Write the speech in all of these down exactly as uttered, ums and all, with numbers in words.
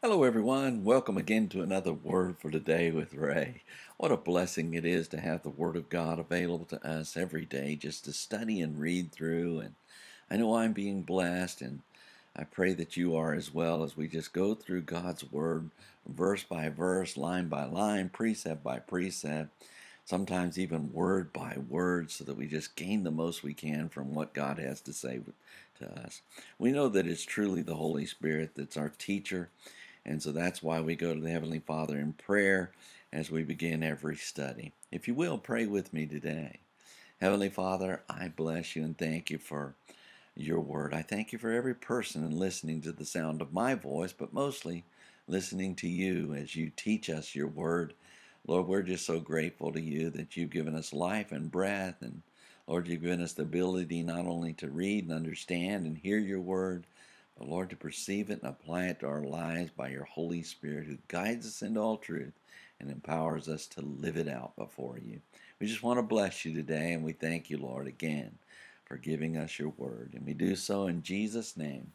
Hello, everyone. Welcome again to another Word for Today with Ray. What a blessing it is to have the Word of God available to us every day just to study and read through. And I know I'm being blessed, and I pray that you are as well as we just go through God's Word verse by verse, line by line, precept by precept, sometimes even word by word, so that we just gain the most we can from what God has to say to us. We know that it's truly the Holy Spirit that's our teacher. And so that's why we go to the Heavenly Father in prayer as we begin every study. If you will, pray with me today. Heavenly Father, I bless you and thank you for your word. I thank you for every person listening to the sound of my voice, but mostly listening to you as you teach us your word. Lord, we're just so grateful to you that you've given us life and breath, and Lord, you've given us the ability not only to read and understand and hear your word, but Lord, to perceive it and apply it to our lives by your Holy Spirit, who guides us into all truth and empowers us to live it out before you. We just want to bless you today, and we thank you, Lord, again for giving us your word. And we do so in Jesus' name.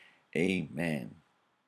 Amen.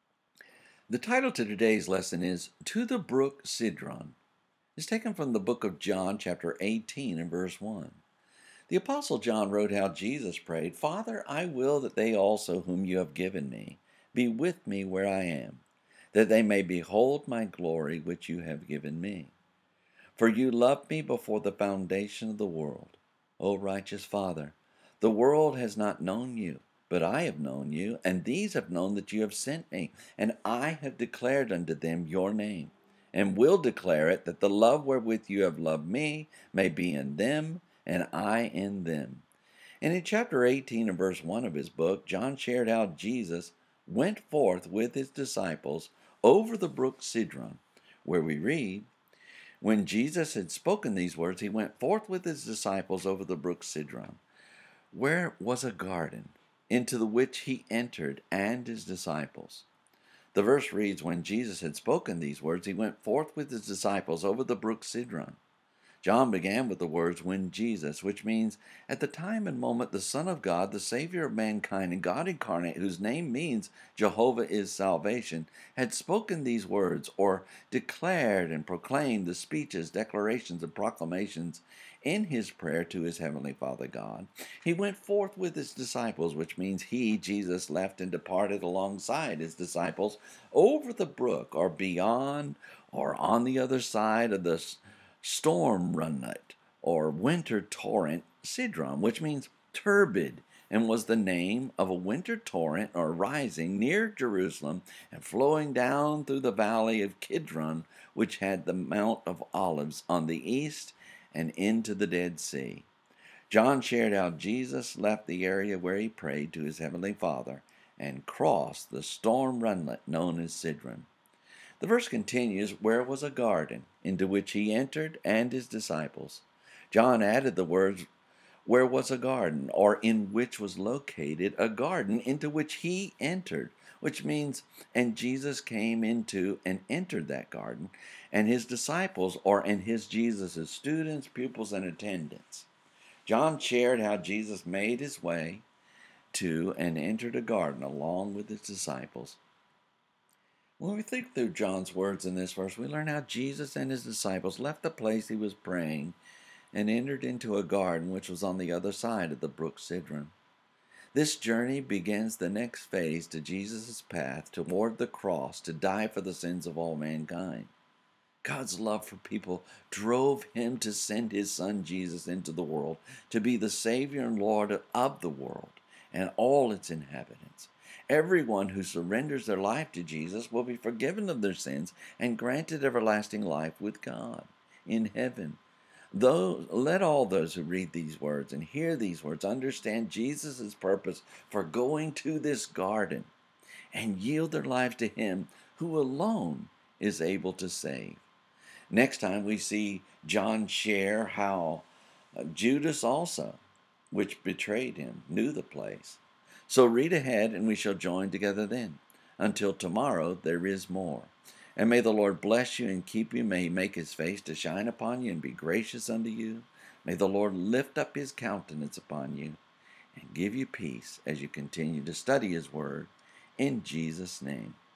The title to today's lesson is To the Brook Cedron. It's taken from the book of John, chapter eighteen, and verse one. The Apostle John wrote how Jesus prayed, Father, I will that they also whom you have given me be with me where I am, that they may behold my glory which you have given me. For you loved me before the foundation of the world. O righteous Father, the world has not known you, but I have known you, and these have known that you have sent me, and I have declared unto them your name, and will declare it, that the love wherewith you have loved me may be in them, and I in them. And in chapter eighteen and verse one of his book, John shared how Jesus went forth with his disciples over the brook Cedron, where we read, When Jesus had spoken these words, he went forth with his disciples over the brook Cedron, where was a garden, into the which he entered, and his disciples. The verse reads, When Jesus had spoken these words, he went forth with his disciples over the brook Cedron. John began with the words, when Jesus, which means at the time and moment the Son of God, the Savior of mankind, and God incarnate, whose name means Jehovah is salvation, had spoken these words, or declared and proclaimed the speeches, declarations, and proclamations in his prayer to his heavenly Father God. He went forth with his disciples, which means he, Jesus, left and departed alongside his disciples over the brook, or beyond, or on the other side of the storm runlet, or winter torrent Cedron, which means turbid, and was the name of a winter torrent or rising near Jerusalem and flowing down through the valley of Kidron, which had the Mount of Olives on the east and into the Dead Sea. John shared how Jesus left the area where he prayed to his heavenly Father and crossed the storm runlet known as Cedron. The verse continues, where was a garden, into which he entered and his disciples. John added the words, where was a garden, or in which was located a garden, into which he entered, which means, and Jesus came into and entered that garden, and his disciples, or and his Jesus' students, pupils, and attendants. John shared how Jesus made his way to and entered a garden along with his disciples. When we think through John's words in this verse, we learn how Jesus and his disciples left the place he was praying and entered into a garden which was on the other side of the brook Cedron. This journey begins the next phase to Jesus' path toward the cross to die for the sins of all mankind. God's love for people drove him to send his son Jesus into the world to be the Savior and Lord of the world and all its inhabitants. Everyone who surrenders their life to Jesus will be forgiven of their sins and granted everlasting life with God in heaven. Though, let all those who read these words and hear these words understand Jesus' purpose for going to this garden and yield their lives to him who alone is able to save. Next time we see John share how uh, Judas also, which betrayed him, knew the place. So read ahead, and we shall join together then. Until tomorrow, there is more. And may the Lord bless you and keep you. May he make his face to shine upon you and be gracious unto you. May the Lord lift up his countenance upon you and give you peace as you continue to study his word. In Jesus' name,